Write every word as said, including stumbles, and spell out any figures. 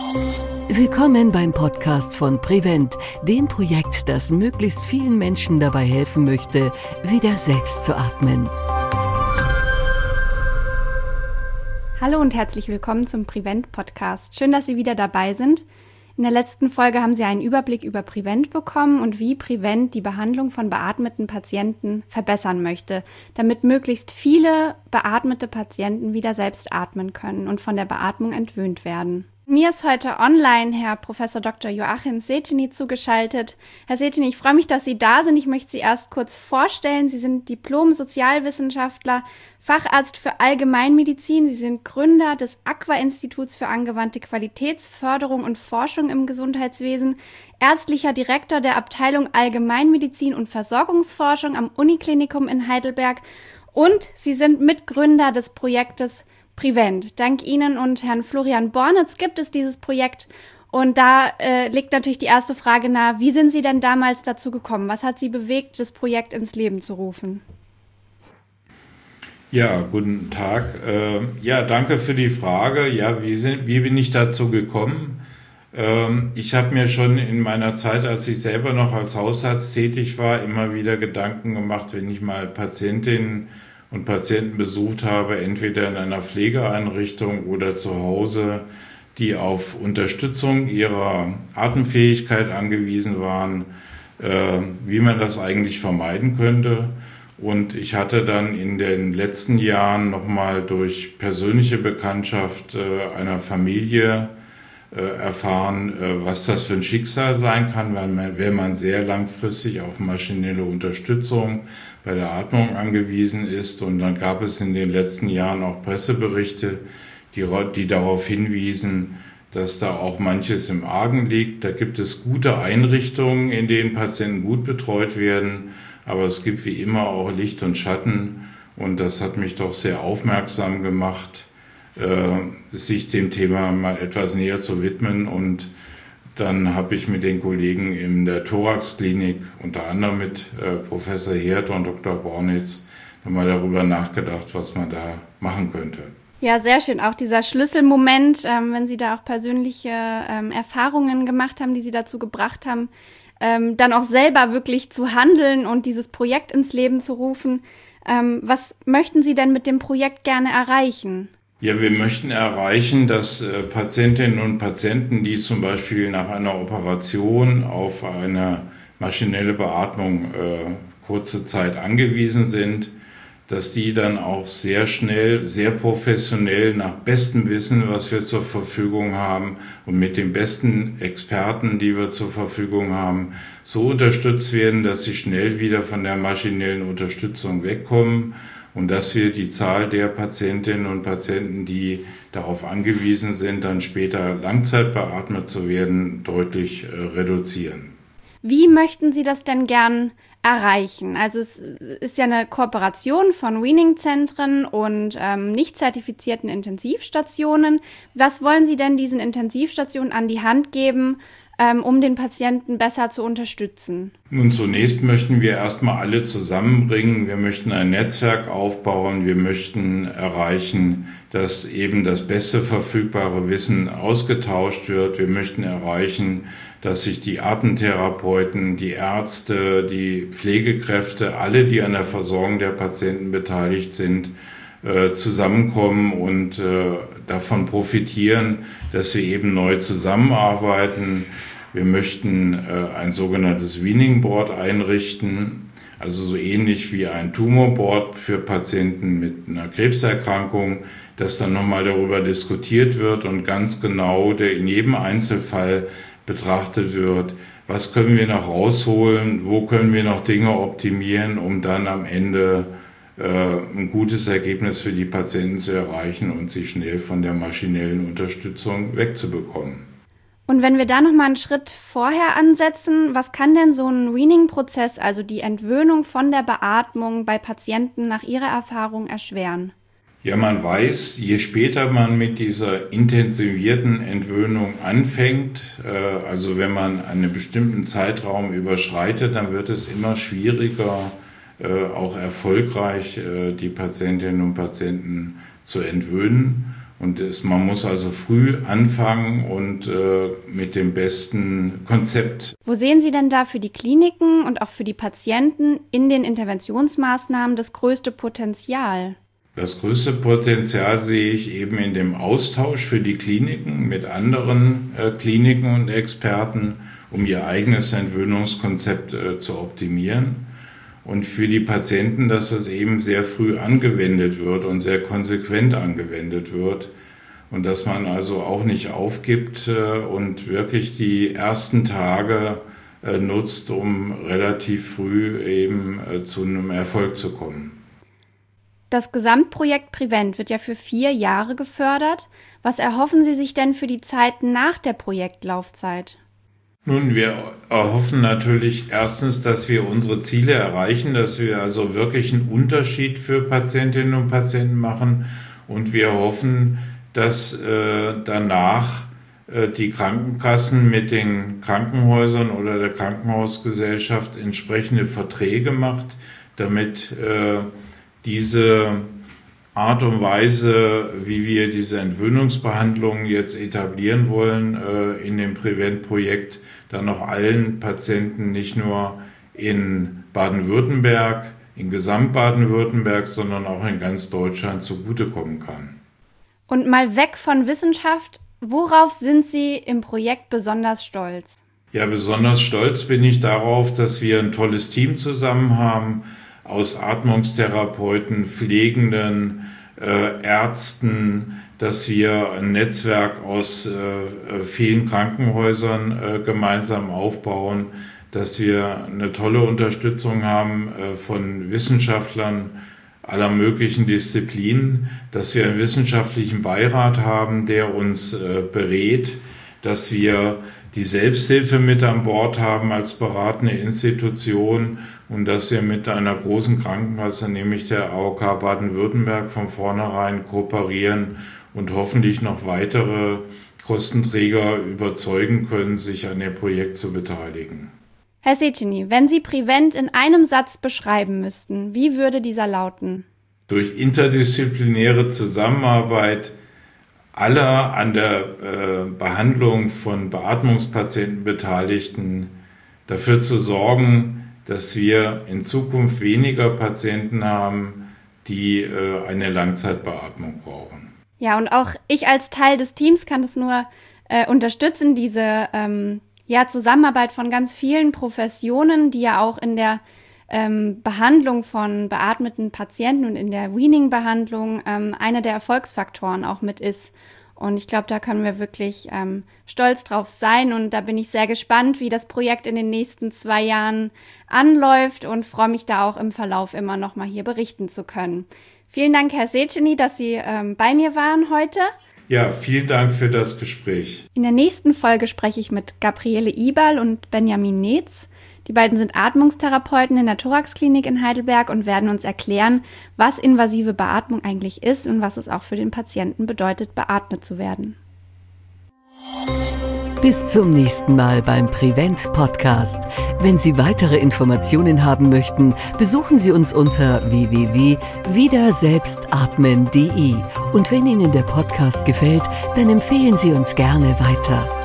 Willkommen beim Podcast von Prevent, dem Projekt, das möglichst vielen Menschen dabei helfen möchte, wieder selbst zu atmen. Hallo und herzlich willkommen zum Prevent-Podcast. Schön, dass Sie wieder dabei sind. In der letzten Folge haben Sie einen Überblick über Prevent bekommen und wie Prevent die Behandlung von beatmeten Patienten verbessern möchte, damit möglichst viele beatmete Patienten wieder selbst atmen können und von der Beatmung entwöhnt werden. Mir ist heute online Herr Professor Doktor Joachim Seteny zugeschaltet. Herr Seteny, ich freue mich, dass Sie da sind. Ich möchte Sie erst kurz vorstellen. Sie sind Diplom-Sozialwissenschaftler, Facharzt für Allgemeinmedizin. Sie sind Gründer des AQUA-Instituts für angewandte Qualitätsförderung und Forschung im Gesundheitswesen, ärztlicher Direktor der Abteilung Allgemeinmedizin und Versorgungsforschung am Uniklinikum in Heidelberg und Sie sind Mitgründer des Projektes Prevent. Dank Ihnen und Herrn Florian Bornitz gibt es dieses Projekt und da äh, liegt natürlich die erste Frage nahe, wie sind Sie denn damals dazu gekommen? Was hat Sie bewegt, das Projekt ins Leben zu rufen? Ja, guten Tag. Äh, ja, danke für die Frage. Ja, wie, sind, wie bin ich dazu gekommen? Ähm, ich habe mir schon in meiner Zeit, als ich selber noch als Hausarzt tätig war, immer wieder Gedanken gemacht, wenn ich mal Patientinnen und Patienten besucht habe, entweder in einer Pflegeeinrichtung oder zu Hause, die auf Unterstützung ihrer Atemfähigkeit angewiesen waren, äh, wie man das eigentlich vermeiden könnte. Und ich hatte dann in den letzten Jahren nochmal durch persönliche Bekanntschaft äh, einer Familie äh, erfahren, äh, was das für ein Schicksal sein kann, wenn man, wenn man sehr langfristig auf maschinelle Unterstützung bei der Atmung angewiesen ist. Und dann gab es in den letzten Jahren auch Presseberichte, die, die darauf hinwiesen, dass da auch manches im Argen liegt. Da gibt es gute Einrichtungen, in denen Patienten gut betreut werden, aber es gibt wie immer auch Licht und Schatten. Und das hat mich doch sehr aufmerksam gemacht, äh, sich dem Thema mal etwas näher zu widmen. Und dann habe ich mit den Kollegen in der Thorax-Klinik, unter anderem mit äh, Professor Herd und Doktor Bornitz, mal darüber nachgedacht, was man da machen könnte. Ja, sehr schön. Auch dieser Schlüsselmoment, ähm, wenn Sie da auch persönliche ähm, Erfahrungen gemacht haben, die Sie dazu gebracht haben, ähm, dann auch selber wirklich zu handeln und dieses Projekt ins Leben zu rufen. Ähm, was möchten Sie denn mit dem Projekt gerne erreichen? Ja, wir möchten erreichen, dass äh, Patientinnen und Patienten, die zum Beispiel nach einer Operation auf eine maschinelle Beatmung äh, kurze Zeit angewiesen sind, dass die dann auch sehr schnell, sehr professionell nach bestem Wissen, was wir zur Verfügung haben und mit den besten Experten, die wir zur Verfügung haben, so unterstützt werden, dass sie schnell wieder von der maschinellen Unterstützung wegkommen. Und dass wir die Zahl der Patientinnen und Patienten, die darauf angewiesen sind, dann später langzeitbeatmet zu werden, deutlich äh, reduzieren. Wie möchten Sie das denn gern erreichen? Also es ist ja eine Kooperation von Weaning-Zentren und ähm, nicht zertifizierten Intensivstationen. Was wollen Sie denn diesen Intensivstationen an die Hand geben, ähm, um den Patienten besser zu unterstützen? Nun, zunächst möchten wir erstmal alle zusammenbringen. Wir möchten ein Netzwerk aufbauen. Wir möchten erreichen, dass eben das beste verfügbare Wissen ausgetauscht wird. Wir möchten erreichen, dass sich die Atemtherapeuten, die Ärzte, die Pflegekräfte, alle, die an der Versorgung der Patienten beteiligt sind, äh, zusammenkommen und äh, davon profitieren, dass wir eben neu zusammenarbeiten. Wir möchten äh, ein sogenanntes Weaning Board einrichten, also so ähnlich wie ein Tumorboard für Patienten mit einer Krebserkrankung, dass dann nochmal darüber diskutiert wird und ganz genau der in jedem Einzelfall betrachtet wird, was können wir noch rausholen, wo können wir noch Dinge optimieren, um dann am Ende äh, ein gutes Ergebnis für die Patienten zu erreichen und sie schnell von der maschinellen Unterstützung wegzubekommen. Und wenn wir da nochmal einen Schritt vorher ansetzen, was kann denn so ein Weaning-Prozess, also die Entwöhnung von der Beatmung bei Patienten nach Ihrer Erfahrung erschweren? Ja, man weiß, je später man mit dieser intensivierten Entwöhnung anfängt, äh, also wenn man einen bestimmten Zeitraum überschreitet, dann wird es immer schwieriger, äh, auch erfolgreich äh, die Patientinnen und Patienten zu entwöhnen. Und es, man muss also früh anfangen und äh, mit dem besten Konzept. Wo sehen Sie denn da für die Kliniken und auch für die Patienten in den Interventionsmaßnahmen das größte Potenzial? Das größte Potenzial sehe ich eben in dem Austausch für die Kliniken mit anderen äh, Kliniken und Experten, um ihr eigenes Entwöhnungskonzept äh, zu optimieren. Und für die Patienten, dass das eben sehr früh angewendet wird und sehr konsequent angewendet wird. Und dass man also auch nicht aufgibt äh, und wirklich die ersten Tage äh, nutzt, um relativ früh eben äh, zu einem Erfolg zu kommen. Das Gesamtprojekt Prevent wird ja für vier Jahre gefördert. Was erhoffen Sie sich denn für die Zeit nach der Projektlaufzeit? Nun, wir erhoffen natürlich erstens, dass wir unsere Ziele erreichen, dass wir also wirklich einen Unterschied für Patientinnen und Patienten machen. Und wir hoffen, dass äh, danach äh, die Krankenkassen mit den Krankenhäusern oder der Krankenhausgesellschaft entsprechende Verträge macht, damit äh, diese Art und Weise, wie wir diese Entwöhnungsbehandlungen jetzt etablieren wollen äh, in dem Prevent-Projekt, dann noch allen Patienten nicht nur in Baden-Württemberg, in Gesamt-Baden-Württemberg, sondern auch in ganz Deutschland zugutekommen kann. Und mal weg von Wissenschaft, worauf sind Sie im Projekt besonders stolz? Ja, besonders stolz bin ich darauf, dass wir ein tolles Team zusammen haben, aus Atmungstherapeuten, Pflegenden, äh, Ärzten, dass wir ein Netzwerk aus äh, vielen Krankenhäusern äh, gemeinsam aufbauen, dass wir eine tolle Unterstützung haben äh, von Wissenschaftlern aller möglichen Disziplinen, dass wir einen wissenschaftlichen Beirat haben, der uns äh, berät, dass wir die Selbsthilfe mit an Bord haben als beratende Institution und dass wir mit einer großen Krankenkasse, nämlich der A O K Baden-Württemberg, von vornherein kooperieren und hoffentlich noch weitere Kostenträger überzeugen können, sich an dem Projekt zu beteiligen. Herr Seceni, wenn Sie Prevent in einem Satz beschreiben müssten, wie würde dieser lauten? Durch interdisziplinäre Zusammenarbeit aller an der äh, Behandlung von Beatmungspatienten Beteiligten dafür zu sorgen, dass wir in Zukunft weniger Patienten haben, die äh, eine Langzeitbeatmung brauchen. Ja, und auch ich als Teil des Teams kann das nur äh, unterstützen, diese ähm, ja, Zusammenarbeit von ganz vielen Professionen, die ja auch in der ähm, Behandlung von beatmeten Patienten und in der Weaning-Behandlung ähm, einer der Erfolgsfaktoren auch mit ist. Und ich glaube, da können wir wirklich ähm, stolz drauf sein. Und da bin ich sehr gespannt, wie das Projekt in den nächsten zwei Jahren anläuft und freue mich da auch im Verlauf immer noch mal hier berichten zu können. Vielen Dank, Herr Seceni, dass Sie ähm, bei mir waren heute. Ja, vielen Dank für das Gespräch. In der nächsten Folge spreche ich mit Gabriele Iberl und Benjamin Netz. Die beiden sind Atmungstherapeuten in der Thoraxklinik in Heidelberg und werden uns erklären, was invasive Beatmung eigentlich ist und was es auch für den Patienten bedeutet, beatmet zu werden. Bis zum nächsten Mal beim Prevent Podcast. Wenn Sie weitere Informationen haben möchten, besuchen Sie uns unter w w w punkt wiederselbstatmen punkt d e. Und wenn Ihnen der Podcast gefällt, dann empfehlen Sie uns gerne weiter.